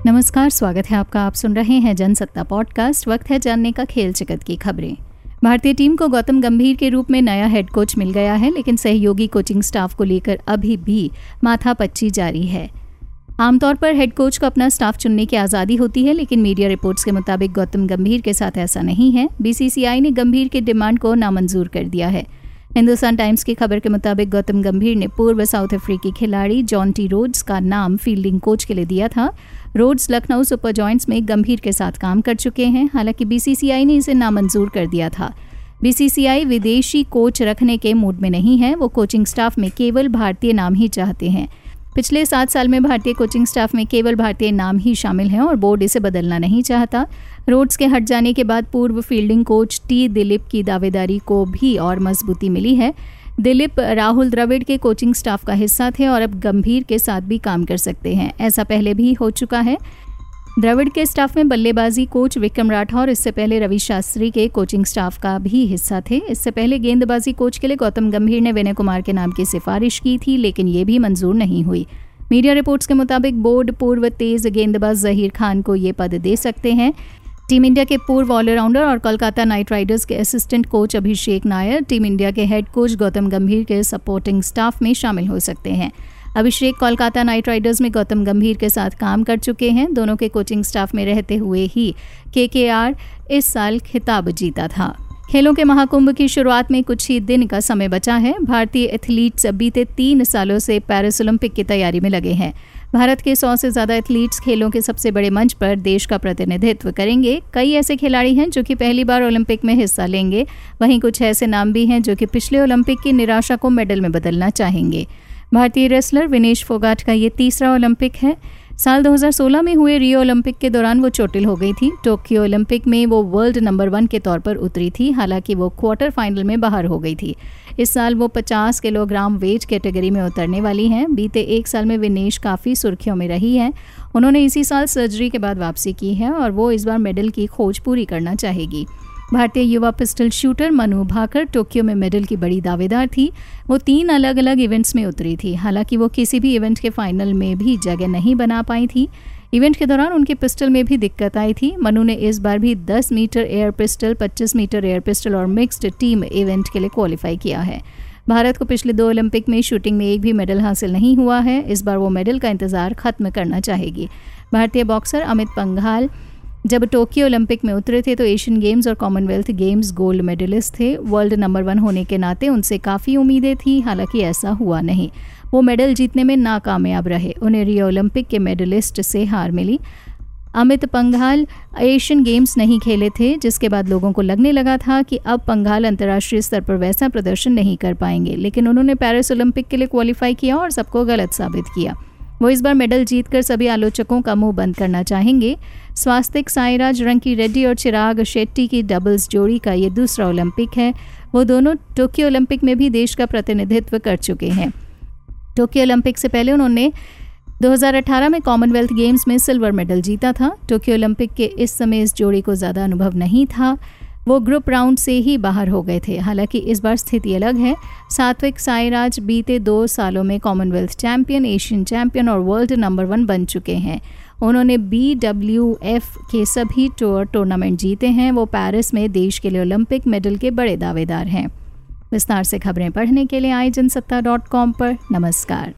नमस्कार, स्वागत है आपका। आप सुन रहे हैं जनसत्ता पॉडकास्ट। वक्त है जानने का खेल जगत की खबरें। भारतीय टीम को गौतम गंभीर के रूप में नया हेड कोच मिल गया है, लेकिन सहयोगी कोचिंग स्टाफ को लेकर अभी भी माथापच्ची जारी है। आमतौर पर हेड कोच को अपना स्टाफ चुनने की आज़ादी होती है, लेकिन मीडिया रिपोर्ट्स के मुताबिक गौतम गंभीर के साथ ऐसा नहीं है। बीसीसीआई ने गंभीर की डिमांड को नामंजूर कर दिया है। हिंदुस्तान टाइम्स की खबर के मुताबिक गौतम गंभीर ने पूर्व साउथ अफ्रीकी खिलाड़ी जॉन्टी रोड्स का नाम फील्डिंग कोच के लिए दिया था। रोड्स लखनऊ सुपर जॉयंट्स में गंभीर के साथ काम कर चुके हैं। हालांकि बीसीसीआई ने इसे नामंजूर कर दिया था। बीसीसीआई विदेशी कोच रखने के मूड में नहीं है। वो कोचिंग स्टाफ में केवल भारतीय नाम ही चाहते हैं। पिछले 7 साल में भारतीय कोचिंग स्टाफ में केवल भारतीय नाम ही शामिल हैं और बोर्ड इसे बदलना नहीं चाहता। रोड्स के हट जाने के बाद पूर्व फील्डिंग कोच टी दिलीप की दावेदारी को भी और मजबूती मिली है। दिलीप राहुल द्रविड़ के कोचिंग स्टाफ का हिस्सा थे और अब गंभीर के साथ भी काम कर सकते हैं। ऐसा पहले भी हो चुका है। द्रविड़ के स्टाफ में बल्लेबाजी कोच विक्रम राठौर इससे पहले रवि शास्त्री के कोचिंग स्टाफ का भी हिस्सा थे। इससे पहले गेंदबाजी कोच के लिए गौतम गंभीर ने विनय कुमार के नाम की सिफारिश की थी, लेकिन ये भी मंजूर नहीं हुई। मीडिया रिपोर्ट्स के मुताबिक बोर्ड पूर्व तेज गेंदबाज जहीर खान को ये पद दे सकते हैं। टीम इंडिया के पूर्व ऑलराउंडर और कोलकाता नाइट राइडर्स के assistant coach Abhishek Nayar team India के हेड कोच गौतम गंभीर के सपोर्टिंग स्टाफ में शामिल हो सकते हैं। अभिषेक कोलकाता नाइट राइडर्स में गौतम गंभीर के साथ काम कर चुके हैं। दोनों के कोचिंग स्टाफ में रहते हुए ही केकेआर इस साल खिताब जीता था। खेलों के महाकुंभ की शुरुआत में कुछ ही दिन का समय बचा है। भारतीय एथलीट्स बीते 3 सालों से पेरिस ओलंपिक की तैयारी में लगे हैं। भारत के 100 से ज़्यादा एथलीट्स खेलों के सबसे बड़े मंच पर देश का प्रतिनिधित्व करेंगे। कई ऐसे खिलाड़ी हैं जो कि पहली बार ओलंपिक में हिस्सा लेंगे। वहीं कुछ ऐसे नाम भी हैं जो कि पिछले ओलंपिक की निराशा को मेडल में बदलना चाहेंगे। भारतीय रेसलर विनेश फोगाट का ये 3रा ओलंपिक है। साल 2016 में हुए रियो ओलंपिक के दौरान वो चोटिल हो गई थी। टोक्यो ओलंपिक में वो वर्ल्ड नंबर 1 के तौर पर उतरी थी। हालांकि वो क्वार्टर फाइनल में बाहर हो गई थी। इस साल वो 50 किलोग्राम वेट कैटेगरी में उतरने वाली हैं। बीते 1 साल में विनेश काफ़ी सुर्खियों में रही हैं। उन्होंने इसी साल सर्जरी के बाद वापसी की है और वो इस बार मेडल की खोज पूरी करना चाहेगी। भारतीय युवा pistol shooter Manu Bhaker Tokyo में मेडल की बड़ी दावेदार थी। वो 3 अलग अलग इवेंट्स में उतरी थी। हालांकि वो किसी भी इवेंट के फाइनल में भी जगह नहीं बना पाई थी। इवेंट के दौरान उनके पिस्टल में भी दिक्कत आई थी। मनु ने इस बार भी 10 metre air pistol, 25 metre air pistol और मिक्स्ड टीम इवेंट के लिए क्वालिफाई किया है। भारत को पिछले 2 ओलंपिक में शूटिंग में एक भी मेडल हासिल नहीं हुआ है। इस बार वो मेडल का इंतजार खत्म करना चाहेगी। भारतीय बॉक्सर अमित पंघाल जब टोक्यो ओलंपिक में उतरे थे तो एशियन गेम्स और कॉमनवेल्थ गेम्स गोल्ड मेडलिस्ट थे। वर्ल्ड नंबर 1 होने के नाते उनसे काफ़ी उम्मीदें थी। हालांकि ऐसा हुआ नहीं। वो मेडल जीतने में नाकामयाब रहे। उन्हें रियो ओलंपिक के मेडलिस्ट से हार मिली। अमित पंघाल एशियन गेम्स नहीं खेले थे, जिसके बाद लोगों को लगने लगा था कि अब पंघाल अंतर्राष्ट्रीय स्तर पर वैसा प्रदर्शन नहीं कर पाएंगे। लेकिन उन्होंने पेरिस ओलंपिक के लिए क्वालिफाई किया और सबको गलत साबित किया। वो इस बार मेडल जीतकर सभी आलोचकों का मुंह बंद करना चाहेंगे। स्वास्तिक साईराज रंकी रेड्डी और चिराग शेट्टी की डबल्स जोड़ी का ये 2रा ओलंपिक है। वो दोनों टोक्यो ओलंपिक में भी देश का प्रतिनिधित्व कर चुके हैं। टोक्यो ओलंपिक से पहले उन्होंने 2018 में कॉमनवेल्थ गेम्स में सिल्वर मेडल जीता था। टोक्यो ओलंपिक के इस समय इस जोड़ी को ज़्यादा अनुभव नहीं था। वो ग्रुप राउंड से ही बाहर हो गए थे। हालांकि इस बार स्थिति अलग है। सात्विक साईराज बीते 2 सालों में कॉमनवेल्थ चैंपियन, एशियन चैंपियन और वर्ल्ड नंबर 1 बन चुके हैं। उन्होंने BWF के सभी टूर्नामेंट जीते हैं। वो पेरिस में देश के लिए ओलंपिक मेडल के बड़े दावेदार हैं। विस्तार से खबरें पढ़ने के लिए आइए जनसत्ता.com पर। नमस्कार।